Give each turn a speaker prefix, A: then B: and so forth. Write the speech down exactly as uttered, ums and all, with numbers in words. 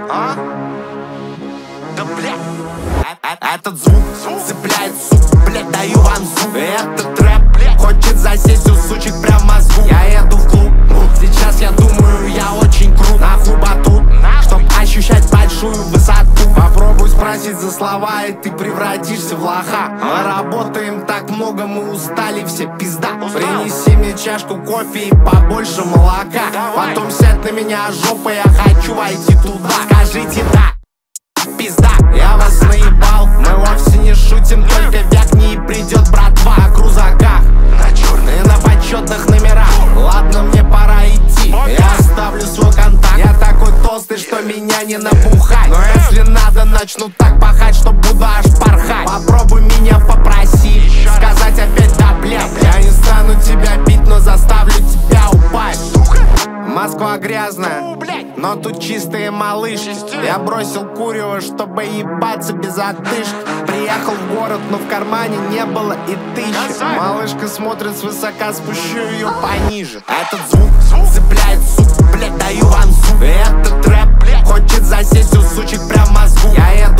A: А? Да блядь, этот звук цепляет, сука, блядь, даю ванзу. Этот рэп, блядь, хочет засесть у сучек прям в мозгу. Я еду в клуб, сейчас я думаю, я очень крут. Нахуй батут, чтоб ощущать большую высоту. Попробуй спросить за слова, и ты превратишься в лоха. Мы работаем так много, мы устали все, пизда. Принеси мне чашку кофе и побольше молока. Потом сядь на меня жопой, я хочу войти туда. Скажите да, пизда, я вас наебал. Мы вовсе не шутим, только вякни и придет братва. О крузаках, на черные, на почетных номерах. Ладно, мне пора идти, я оставлю свой контакт. Я такой толстый, что меня не напухать. Но если надо, начну так пахать, что буду аж порхать. Попробуй меня попросить, сказать опять да, блядь. Я не стану тебя бить, но заставлю тебя упасть. Москва грязная, но тут чистые малыши. Я бросил курево, чтобы ебаться без отдышки. Приехал в город, но в кармане не было и тысячи. Малышка смотрит свысока, спущу ее пониже. Этот звук цепляет, сука, блядь, даю ванзу. Этот рэп хочет засесть у сучек прям в мозгу. Я еду